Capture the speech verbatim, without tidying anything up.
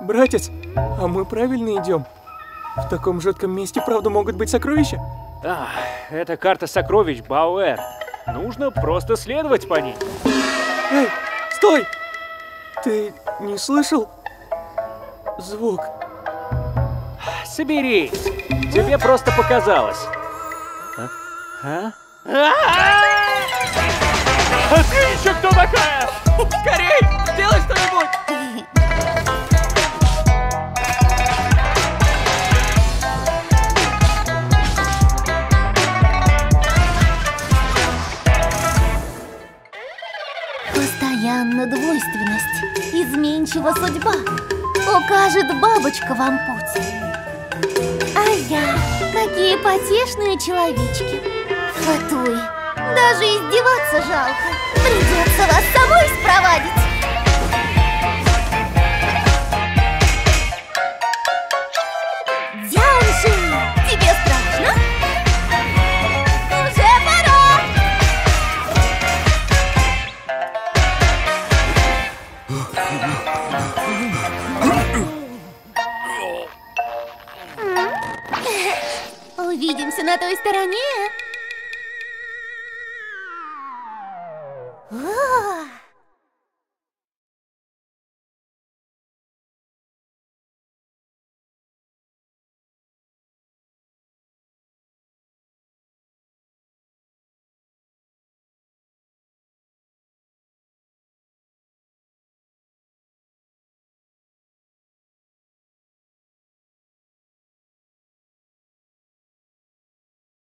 Братец, а мы правильно идем? В таком жутком месте, правда, могут быть сокровища? А, это карта сокровищ, Бауэр. Нужно просто следовать по ней. Эй, стой! Ты не слышал звук? Соберись. Тебе а? просто показалось. А? А? А ты еще кто такая? Скорей! Делай что-нибудь! Постоянно двойственность, изменчива судьба. Укажет бабочка вам путь. А я, какие потешные человечки. Фатуй, даже издеваться жалко. Придется вас самой спровадить. Дянши, тебе страшно? Уже пора! Увидимся на той стороне,